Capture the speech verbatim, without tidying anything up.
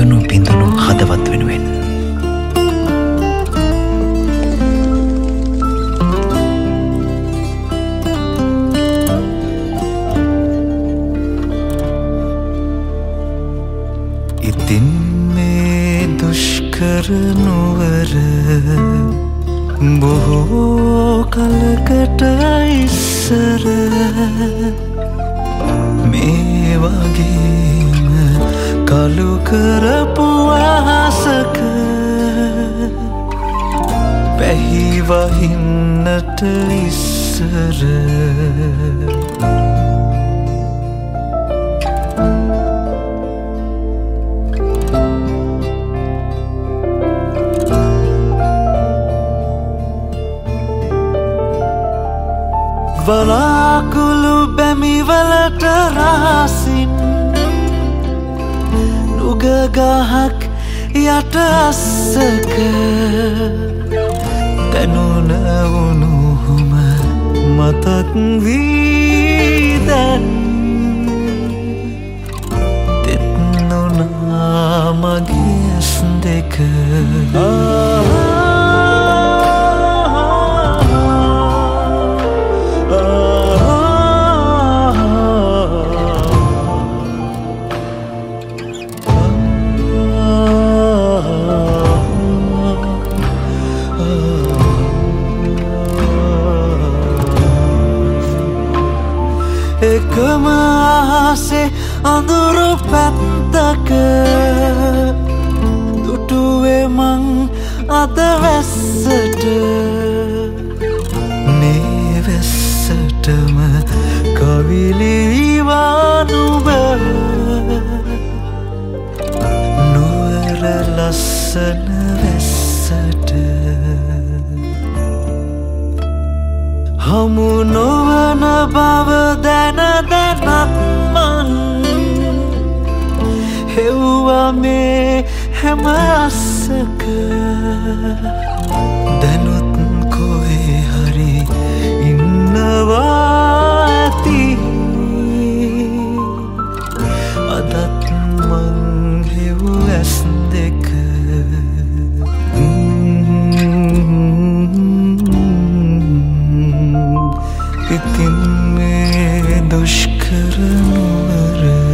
රිදුණු බිඳුණු හදවත් වෙනුවෙන්. ඉතින් මේ දුෂ්කර නුවර බොහෝ කලකට ඉස්සර මේ වගේම කළු කරපු අහසක පැහිවහින්නට ඉස්සර වලාකුළු බැමිවලට රහසින් නුග ගහක් යට අස්සක දැනුන උණුහුම මතක් වී දැන් තෙත් නොනා මගේ ඇස් දෙක එකම අහසේ අඳුරු පැත්තක දුටුවේ මං අද වැස්සට මේ වැස්සටම කවිලිවා නුඹ නුවර ලස්සන වැස්සට හමු නොවන බව දැන දැනත් මං හෙව්වා මේ හැම අස්සක දැනුත් කොහේ හරි ඉන්නවා ඇති අදත් මං හෙව් ඇස් දෙක ඉතින් මේ දුෂ්කර නුවර